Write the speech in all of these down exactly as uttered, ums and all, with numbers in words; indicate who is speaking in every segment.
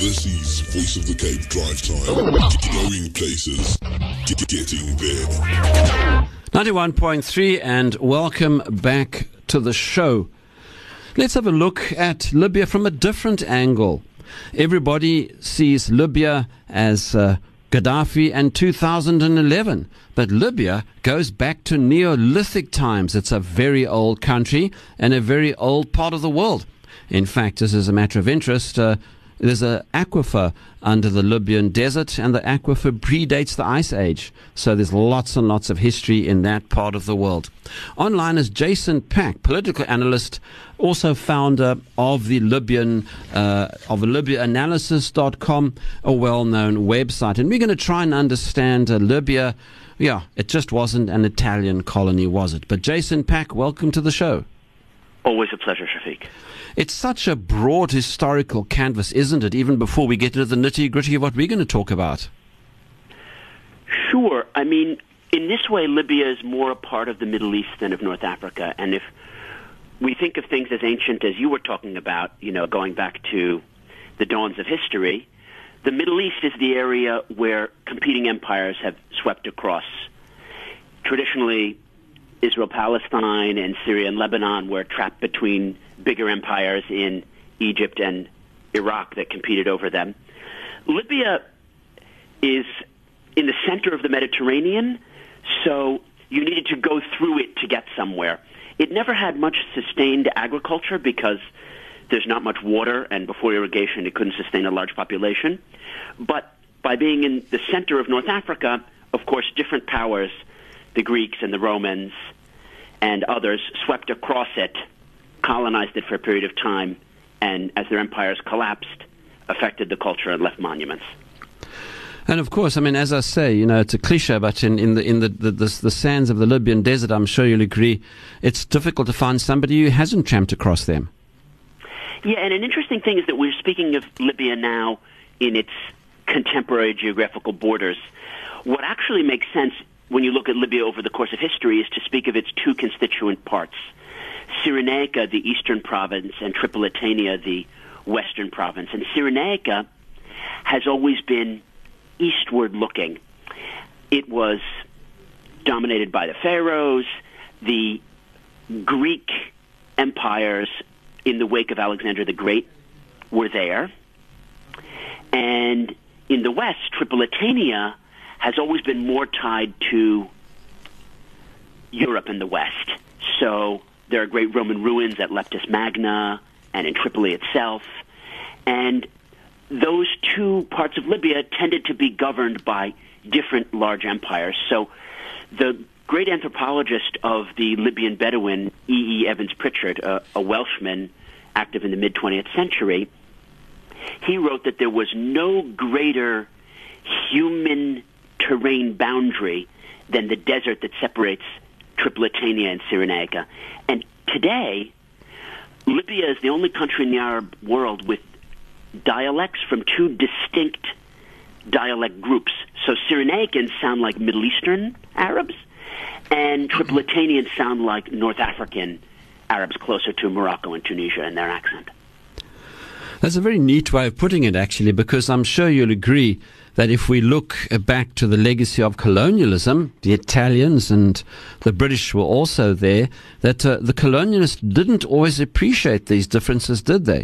Speaker 1: This is Voice of the Cape Drive Time. Going places, get, getting there.
Speaker 2: ninety-one point three, and welcome back to the show. Let's have a look at Libya from a different angle. Everybody sees Libya as uh, Gaddafi and two thousand eleven. But Libya goes back to Neolithic times. It's a very old country and a very old part of the world. In fact, this is a matter of interest. Uh, there's an aquifer under the Libyan desert, and the aquifer predates the Ice Age. So there's lots and lots of history in that part of the world. Online is Jason Pack, political analyst, also founder of the Libyan, uh, of Libya Analysis dot com, a well-known website. And we're going to try and understand uh, Libya. Yeah, it just wasn't an Italian colony, was it? But Jason Pack, welcome to the show.
Speaker 3: Always a pleasure, Shafiq.
Speaker 2: It's such a broad historical canvas, isn't it, even before we get into the nitty-gritty of what we're going to talk about?
Speaker 3: Sure. I mean, in this way, Libya is more a part of the Middle East than of North Africa. And if we think of things as ancient as you were talking about, you know, going back to the dawns of history, the Middle East is the area where competing empires have swept across. Traditionally, Israel-Palestine and Syria and Lebanon were trapped between bigger empires in Egypt and Iraq that competed over them. Libya is in the center of the Mediterranean, so you needed to go through it to get somewhere. It never had much sustained agriculture because there's not much water, and before irrigation it couldn't sustain a large population. But by being in the center of North Africa, of course, different powers, the Greeks and the Romans and others, swept across it, colonized it for a period of time, and as their empires collapsed, affected the culture and left monuments.
Speaker 2: And of course, I mean, as I say, you know, it's a cliche, but in, in the in the, the, the, the sands of the Libyan desert, I'm sure you'll agree, it's difficult to find somebody who hasn't tramped across them.
Speaker 3: Yeah, and an interesting thing is that we're speaking of Libya now in its contemporary geographical borders. What actually makes sense when you look at Libya over the course of history is to speak of its two constituent parts. Cyrenaica, the eastern province, and Tripolitania, the western province. And Cyrenaica has always been eastward looking. It was dominated by the pharaohs, the Greek empires in the wake of Alexander the Great were there. And in the west, Tripolitania has always been more tied to Europe in the west. So there are great Roman ruins at Leptis Magna and in Tripoli itself. And those two parts of Libya tended to be governed by different large empires. So the great anthropologist of the Libyan Bedouin, E E. Evans Pritchard, a, a Welshman active in the mid-twentieth century, he wrote that there was no greater human terrain boundary than the desert that separates Tripolitania and Cyrenaica. And today, Libya is the only country in the Arab world with dialects from two distinct dialect groups. So Cyrenaicans sound like Middle Eastern Arabs, and Tripolitanians sound like North African Arabs closer to Morocco and Tunisia in their accent.
Speaker 2: That's a very neat way of putting it, actually, because I'm sure you'll agree that if we look back to the legacy of colonialism, the Italians and the British were also there, that uh, the colonialists didn't always appreciate these differences, did they?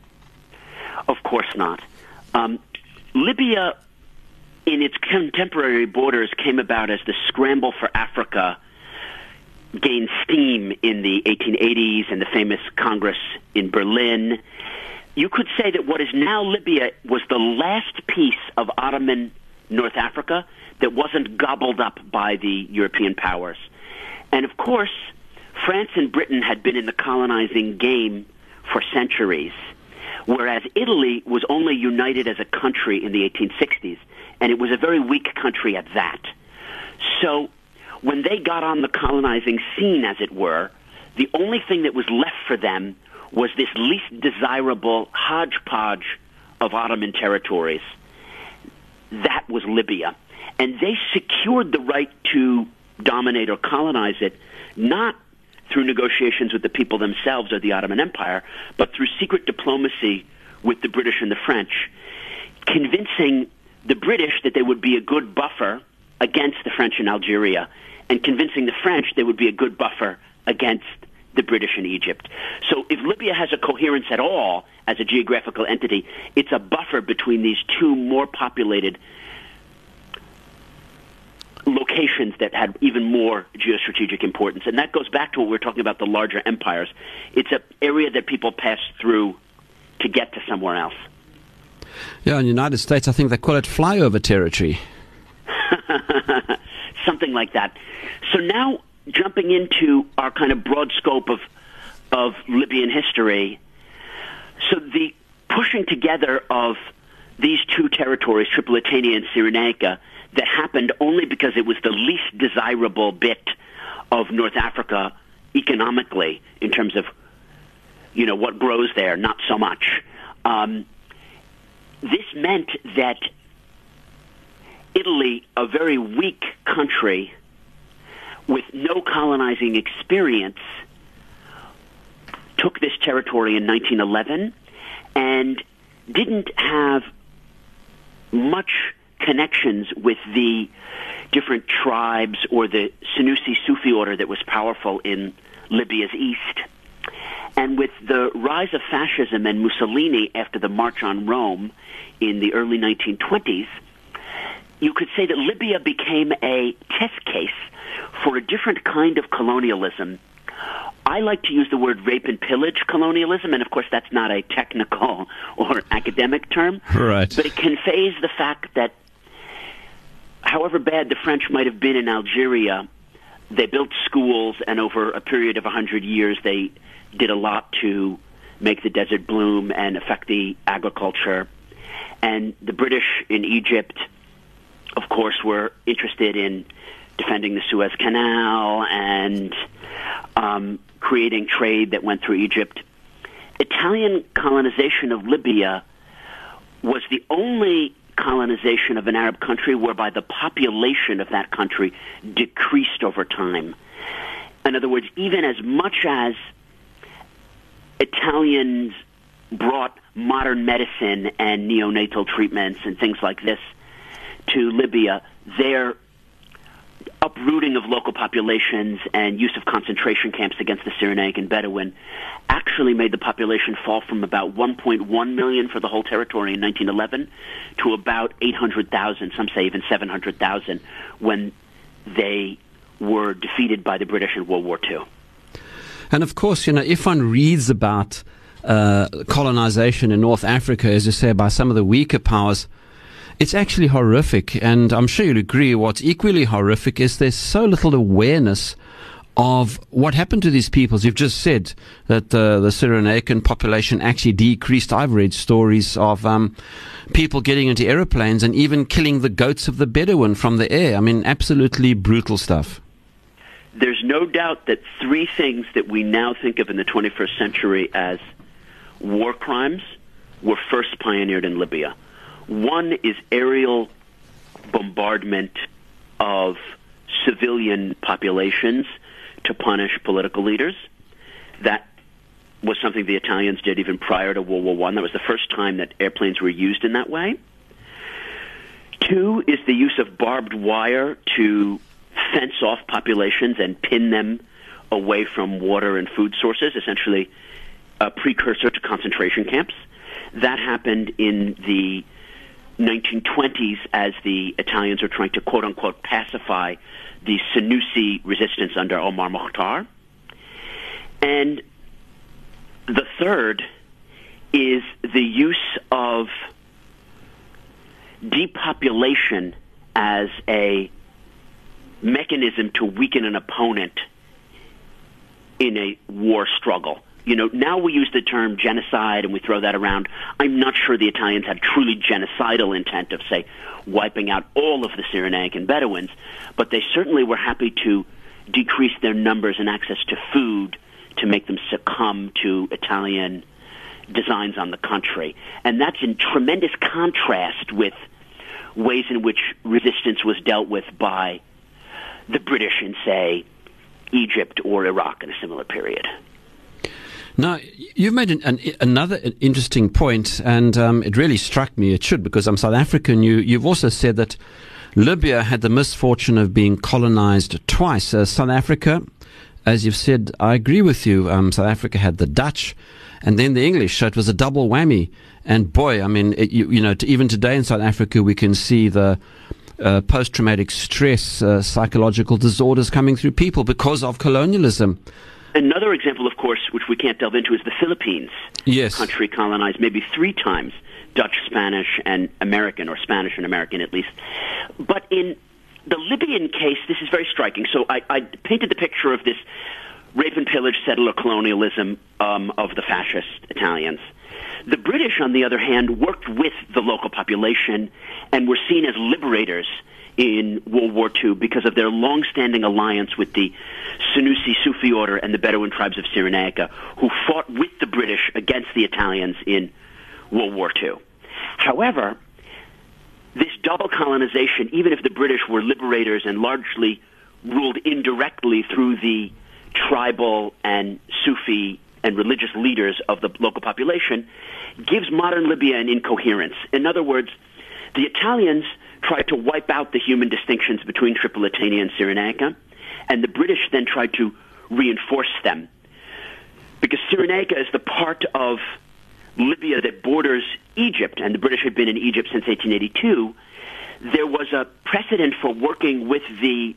Speaker 3: Of course not. Um, Libya, in its contemporary borders, came about as the scramble for Africa gained steam in the eighteen eighties and the famous Congress in Berlin. You could say that what is now Libya was the last piece of Ottoman North Africa that wasn't gobbled up by the European powers. And of course, France and Britain had been in the colonizing game for centuries, whereas Italy was only united as a country in the eighteen sixties, and it was a very weak country at that. So when they got on the colonizing scene, as it were, the only thing that was left for them was this least desirable hodgepodge of Ottoman territories. That was Libya. And they secured the right to dominate or colonize it, not through negotiations with the people themselves or the Ottoman Empire, but through secret diplomacy with the British and the French. convincing the British that they would be a good buffer against the French in Algeria, and convincing the French they would be a good buffer against the British in Egypt. So if Libya has a coherence at all as a geographical entity, it's a buffer between these two more populated locations that had even more geostrategic importance. And that goes back to what we were talking about, the larger empires. It's an area that people pass through to get to somewhere else.
Speaker 2: Yeah, in the United States, I think they call it flyover territory.
Speaker 3: Something like that. So now, jumping into our kind of broad scope of of Libyan history, so the pushing together of these two territories, Tripolitania and Cyrenaica, that happened only because it was the least desirable bit of North Africa economically in terms of, you know, what grows there, not so much. Um, this meant that Italy, a very weak country with no colonizing experience, took this territory in nineteen eleven and didn't have much connections with the different tribes or the Senussi Sufi order that was powerful in Libya's east. And with the rise of fascism and Mussolini after the March on Rome in the early nineteen twenties, you could say that Libya became a test case for a different kind of colonialism. I like to use the word rape and pillage colonialism, and of course that's not a technical or academic term.
Speaker 2: Right.
Speaker 3: But it conveys the fact that however bad the French might have been in Algeria, they built schools, and over a period of one hundred years they did a lot to make the desert bloom and affect the agriculture. And the British in Egypt, of course, were interested in defending the Suez Canal and um, creating trade that went through Egypt. Italian colonization of Libya was the only colonization of an Arab country whereby the population of that country decreased over time. In other words, even as much as Italians brought modern medicine and neonatal treatments and things like this to Libya, their uprooting of local populations and use of concentration camps against the Cyrenaican Bedouin actually made the population fall from about one point one million for the whole territory in nineteen eleven to about eight hundred thousand, some say even seven hundred thousand, when they were defeated by the British in World War Two.
Speaker 2: And of course, you know, if one reads about uh, colonization in North Africa, as you say, by some of the weaker powers, it's actually horrific. And I'm sure you'll agree what's equally horrific is there's so little awareness of what happened to these peoples. You've just said that uh, the Cyrenaican population actually decreased. I've read stories of um, people getting into aeroplanes and even killing the goats of the Bedouin from the air. I mean, absolutely brutal stuff.
Speaker 3: There's no doubt that three things that we now think of in the twenty-first century as war crimes were first pioneered in Libya. One is aerial bombardment of civilian populations to punish political leaders. That was something the Italians did even prior to World War One. That was the first time that airplanes were used in that way. Two is the use of barbed wire to fence off populations and pin them away from water and food sources, essentially a precursor to concentration camps. That happened in the nineteen twenties as the Italians were trying to quote-unquote pacify the Senussi resistance under Omar Mokhtar. And the third is the use of depopulation as a mechanism to weaken an opponent in a war struggle. You know, now we use the term genocide and we throw that around. I'm not sure the Italians had truly genocidal intent of, say, wiping out all of the Cyrenaican Bedouins, but they certainly were happy to decrease their numbers and access to food to make them succumb to Italian designs on the country. And that's in tremendous contrast with ways in which resistance was dealt with by the British in, say, Egypt or Iraq in a similar period.
Speaker 2: Now, you've made an, an, another interesting point, and um, it really struck me. It should, because I'm South African. You, you've also said that Libya had the misfortune of being colonized twice. Uh, South Africa, as you've said, I agree with you. Um, South Africa had the Dutch and then the English, so it was a double whammy. And boy, I mean, it, you, you know, to, even today in South Africa, we can see the uh, post-traumatic stress, uh, psychological disorders coming through people because of colonialism.
Speaker 3: Another example, of course, which we can't delve into, is the Philippines.
Speaker 2: Yes.
Speaker 3: Country colonized maybe three times, Dutch, Spanish, and American, or Spanish and American at least. But in the Libyan case, this is very striking. So I, I painted the picture of this rape and pillage settler colonialism um, of the fascist Italians. The British, on the other hand, worked with the local population and were seen as liberators in World War Two because of their long-standing alliance with the Senussi Sufi order and the Bedouin tribes of Cyrenaica, who fought with the British against the Italians in World War Two. However, this double colonization, even if the British were liberators and largely ruled indirectly through the tribal and Sufi and religious leaders of the local population, gives modern Libya an incoherence. In other words, the Italians tried to wipe out the human distinctions between Tripolitania and Cyrenaica, and the British then tried to reinforce them. Because Cyrenaica is the part of Libya that borders Egypt, and the British had been in Egypt since eighteen eighty-two, there was a precedent for working with the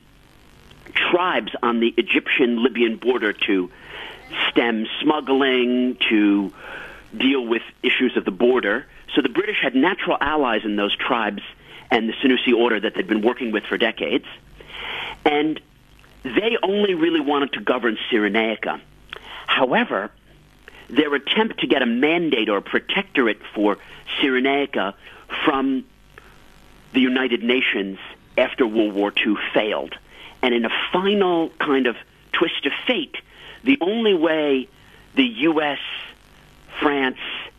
Speaker 3: tribes on the Egyptian-Libyan border to stem smuggling, to deal with issues of the border. So the British had natural allies in those tribes and the Senussi order that they'd been working with for decades. And they only really wanted to govern Cyrenaica. However, their attempt to get a mandate or a protectorate for Cyrenaica from the United Nations after World War Two failed. And in a final kind of twist of fate, the only way the U S, France,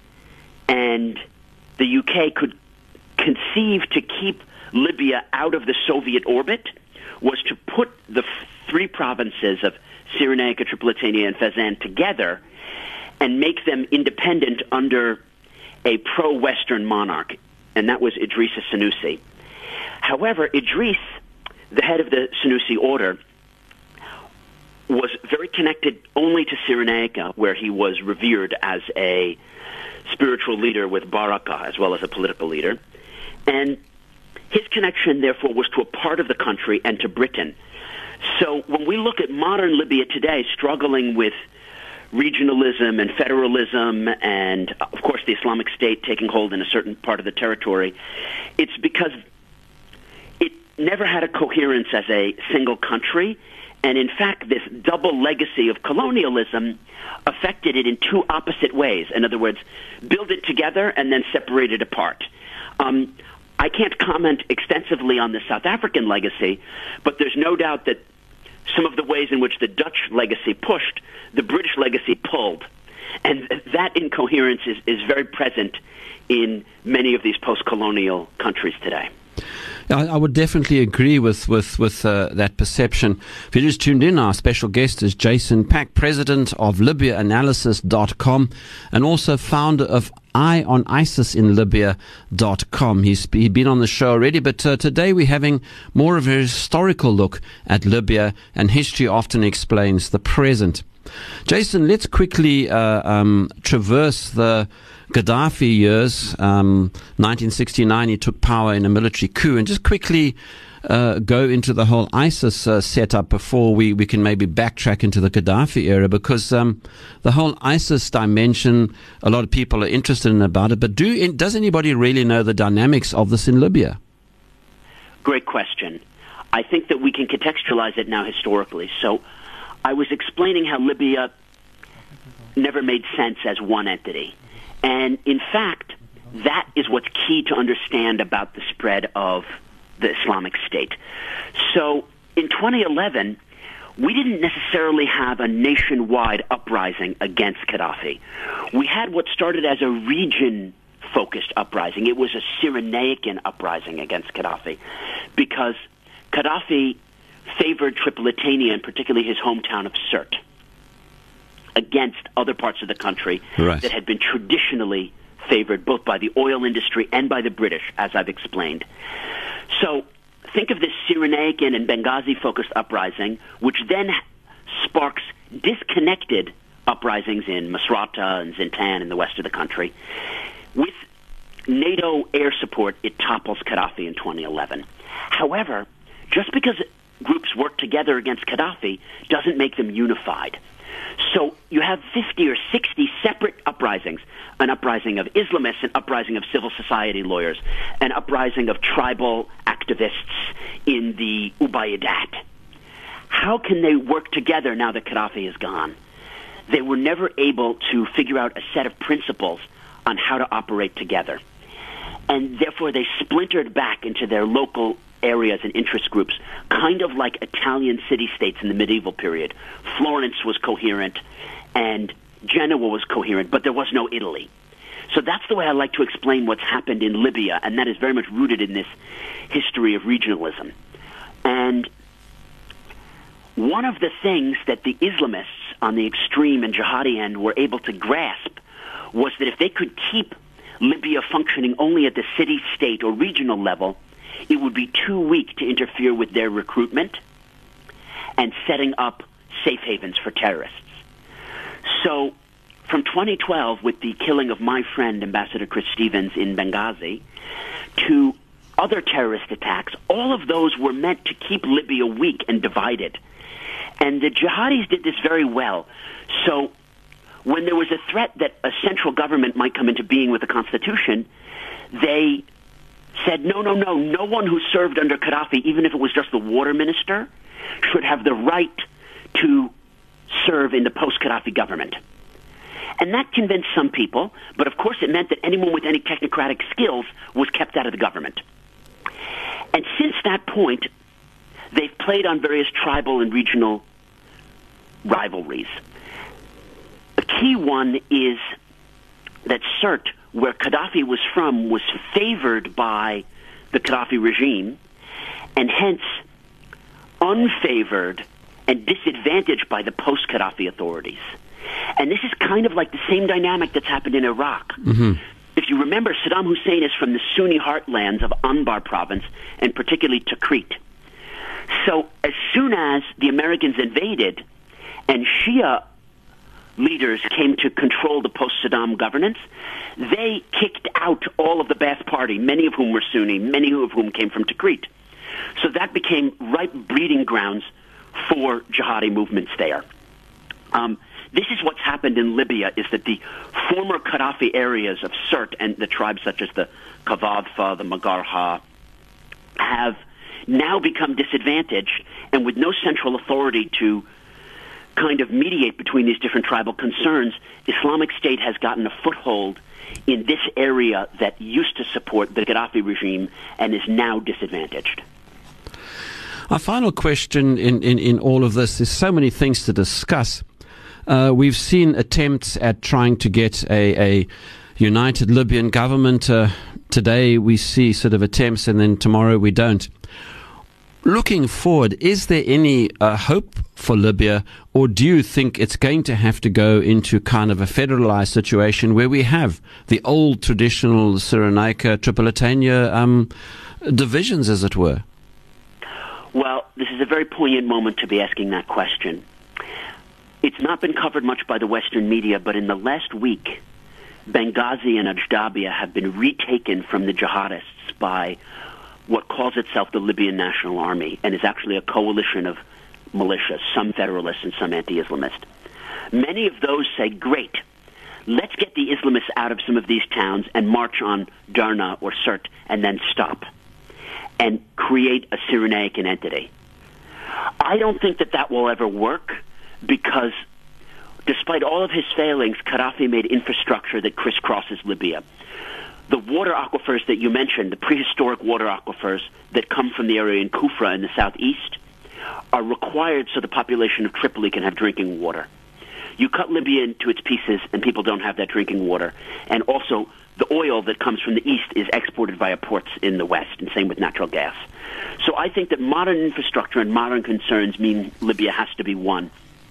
Speaker 3: and the U K could conceive to keep Libya out of the Soviet orbit was to put the f- three provinces of Cyrenaica, Tripolitania, and Fezzan together and make them independent under a pro-Western monarch, and that was Idris Senussi. However, Idris, the head of the Senussi order, was very connected only to Cyrenaica, where he was revered as a spiritual leader with Baraka as well as a political leader. And his connection, therefore, was to a part of the country and to Britain. So when we look at modern Libya today, struggling with regionalism and federalism and, of course, the Islamic State taking hold in a certain part of the territory, it's because it never had a coherence as a single country. And in fact, this double legacy of colonialism affected it in two opposite ways. In other words, build it together and then separate it apart. Um, I can't comment extensively on the South African legacy, but there's no doubt that some of the ways in which the Dutch legacy pushed, the British legacy pulled. And that incoherence is, is very present in many of these post-colonial countries today.
Speaker 2: I, I would definitely agree with with with uh, that perception. If you just tuned in, our special guest is Jason Pack, president of Libya Analysis dot com and also founder of eye on isis in libya dot com. He's he's been on the show already, but uh, today we're having more of a historical look at Libya, and history often explains the present. Jason, let's quickly uh, um, traverse the Gaddafi years. um, nineteen sixty-nine, he took power in a military coup, and just quickly uh, go into the whole ISIS uh, setup before we, we can maybe backtrack into the Gaddafi era, because um, the whole ISIS dimension, a lot of people are interested in about it, but do does anybody really know the dynamics of this in Libya?
Speaker 3: Great question. I think that we can contextualize it now historically. So I was explaining how Libya never made sense as one entity. And in fact, that is what's key to understand about the spread of the Islamic State. So in twenty eleven, we didn't necessarily have a nationwide uprising against Gaddafi. We had what started as a region-focused uprising. It was a Cyrenaican uprising against Gaddafi because Gaddafi favored Tripolitania, and particularly his hometown of Sirte. against other parts of the country
Speaker 2: right.
Speaker 3: that had been traditionally favored both by the oil industry and by the British, as I've explained. So think of this Cyrenaican and Benghazi-focused uprising, which then sparks disconnected uprisings in Misrata and Zintan in the west of the country. With NATO air support, it topples Gaddafi in twenty eleven. However, just because groups work together against Gaddafi doesn't make them unified. So you have fifty or sixty separate uprisings, an uprising of Islamists, an uprising of civil society lawyers, an uprising of tribal activists in the Ubayyadat. How can they work together now that Gaddafi is gone? They were never able to figure out a set of principles on how to operate together. And therefore they splintered back into their local areas and interest groups, kind of like Italian city-states in the medieval period. Florence was coherent and Genoa was coherent, but there was no Italy. So that's the way I like to explain what's happened in Libya, and that is very much rooted in this history of regionalism. And one of the things that the Islamists on the extreme and jihadi end were able to grasp was that if they could keep Libya functioning only at the city-state or regional level, it would be too weak to interfere with their recruitment and setting up safe havens for terrorists. So from twenty twelve, with the killing of my friend, Ambassador Chris Stevens, in Benghazi, to other terrorist attacks, all of those were meant to keep Libya weak and divided. And the jihadis did this very well. So when there was a threat that a central government might come into being with a constitution, they said, no, no, no, no one who served under Gaddafi, even if it was just the water minister, should have the right to serve in the post-Gaddafi government. And that convinced some people, but of course it meant that anyone with any technocratic skills was kept out of the government. And since that point, they've played on various tribal and regional rivalries. A key one is that Sirte, where Gaddafi was from, was favored by the Gaddafi regime, and hence unfavored and disadvantaged by the post-Gaddafi authorities. And this is kind of like the same dynamic that's happened in Iraq. Mm-hmm. If you remember, Saddam Hussein is from the Sunni heartlands of Anbar province, and particularly Tikrit. So as soon as the Americans invaded and Shia leaders came to control the post-Saddam governance, they kicked out all of the Ba'ath Party, many of whom were Sunni, many of whom came from Tikrit. So that became ripe breeding grounds for jihadi movements there. Um, this is what's happened in Libya, is that the former Gaddafi areas of Sirte and the tribes such as the Kavadfa, the Magarha, have now become disadvantaged, and with no central authority to kind of mediate between these different tribal concerns, Islamic State has gotten a foothold in this area that used to support the Gaddafi regime and is now disadvantaged.
Speaker 2: Our final question in, in, in all of this is so many things to discuss. Uh, we've seen attempts at trying to get a, a united Libyan government. Uh, today we see sort of attempts, and then tomorrow we don't. Looking forward, is there any uh, hope for Libya, or do you think it's going to have to go into kind of a federalized situation where we have the old traditional Cyrenaica, Tripolitania um, divisions, as it were?
Speaker 3: Well, this is a very poignant moment to be asking that question. It's not been covered much by the Western media, but in the last week, Benghazi and Ajdabia have been retaken from the jihadists by what calls itself the Libyan National Army, and is actually a coalition of militias, some federalists and some anti-Islamist. Many of those say, great, let's get the Islamists out of some of these towns and march on Darna or Sirte and then stop and create a Cyrenaican entity. I don't think that that will ever work, because despite all of his failings, Gaddafi made infrastructure that crisscrosses Libya. The water aquifers that you mentioned, the prehistoric water aquifers that come from the area in Kufra in the southeast, are required so the population of Tripoli can have drinking water. You cut Libya into its pieces and people don't have that drinking water. And also, the oil that comes from the east is exported via ports in the west, and same with natural gas. So I think that modern infrastructure and modern concerns mean Libya has to be won.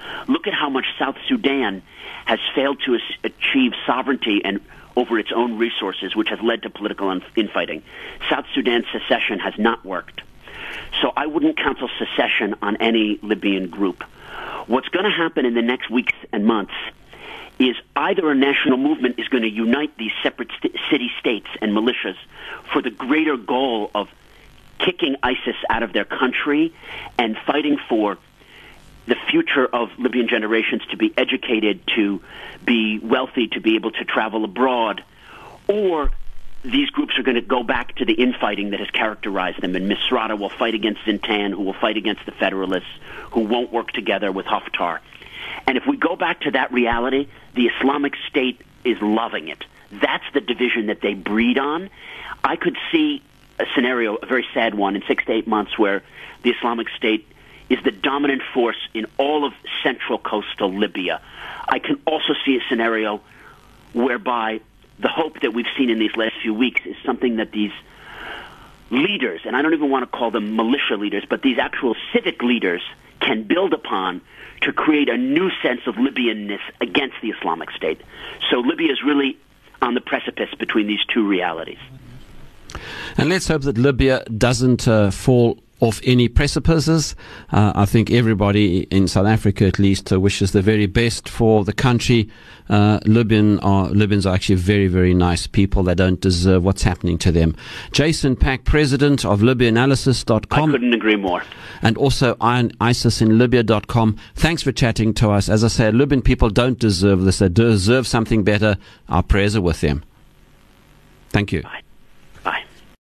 Speaker 3: Look at how much South Sudan has failed to achieve sovereignty and over its own resources, which has led to political infighting. South Sudan's secession has not worked. So I wouldn't counsel secession on any Libyan group. What's going to happen in the next weeks and months is either a national movement is going to unite these separate st- city-states and militias for the greater goal of kicking ISIS out of their country and fighting for the future of Libyan generations to be educated, to be wealthy, to be able to travel abroad, or these groups are going to go back to the infighting that has characterized them, and Misrata will fight against Zintan, who will fight against the Federalists, who won't work together with Haftar. And if we go back to that reality, the Islamic State is loving it. That's the division that they breed on. I could see a scenario, a very sad one, in six to eight months where the Islamic State is the dominant force in all of central coastal Libya. I can also see a scenario whereby the hope that we've seen in these last few weeks is something that these leaders, and I don't even want to call them militia leaders, but these actual civic leaders can build upon to create a new sense of Libyanness against the Islamic State. So Libya is really on the precipice between these two realities.
Speaker 2: And let's hope that Libya doesn't uh, fall off any precipices. Uh, I think everybody in South Africa, at least, uh, wishes the very best for the country. Uh, Libyan are, Libyans are actually very, very nice people. They don't deserve what's happening to them. Jason Pack, president of Libya Analysis dot com.
Speaker 3: I couldn't agree more.
Speaker 2: And also ISIS in Libya dot com. Thanks for chatting to us. As I say, Libyan people don't deserve this. They deserve something better. Our prayers are with them. Thank you.
Speaker 3: Bye.